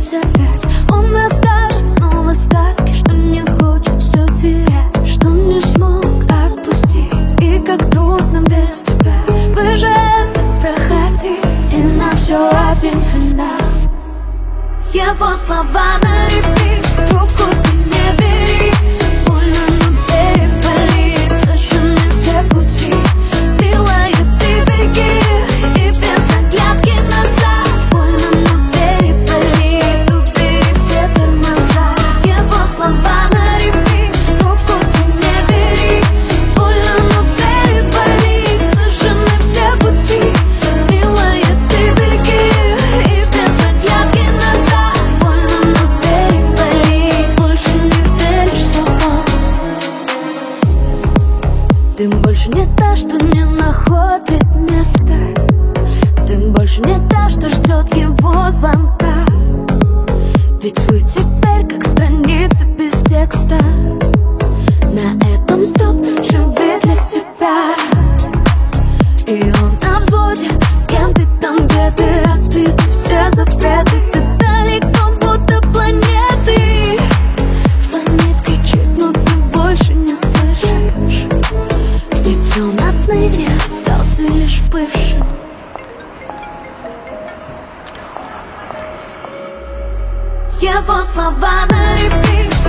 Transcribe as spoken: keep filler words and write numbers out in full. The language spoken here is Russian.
здесь опять. Он расскажет снова сказки, что не хочет все терять, что не смог отпустить, и как трудно без тебя. Вы же это проходили, и на все один финал. Его слова на репит, трубку ты не бери. Больно, но переболит, сожжены все пути. Милая, ты беги, и без оглядки назад. Больно, но переболит, убери все тормоза. Его слова на репит, трубку ты не бери. Больно, но переболит, сожжены все пути. Милая, ты беги, и без оглядки назад. Больно, но переболит, больше не веришь словам. Ты больше не та, что не находит места. Ты больше не та, что ждет его звонка. Ведь вы теперь как страницы без текста. На этом стоп, живи для себя. И он на взводе, с кем ты там, где ты разбиты все запреты. Ты далеко, будто планеты. Звонит, кричит, но ты больше не слышишь. Ведь он отныне остался лишь бывшим. Его слова на репит,